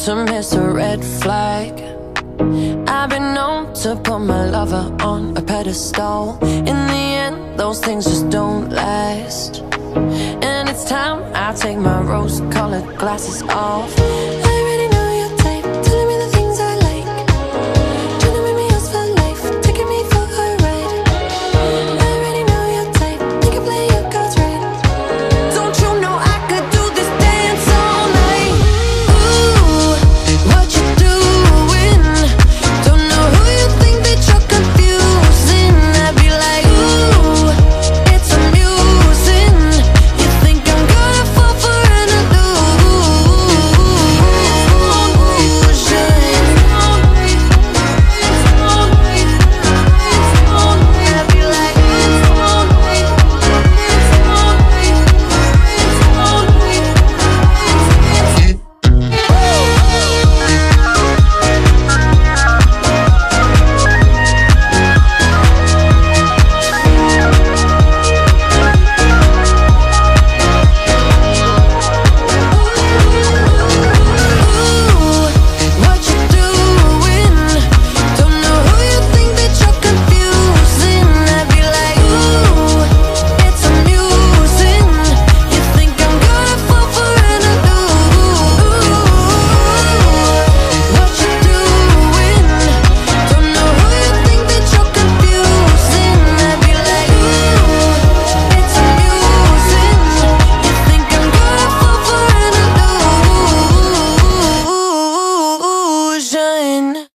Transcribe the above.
to miss a red flag. I've been known to put my lover on a pedestal. In the end, those things just don't last. And it's time I take my rose-colored glasses off.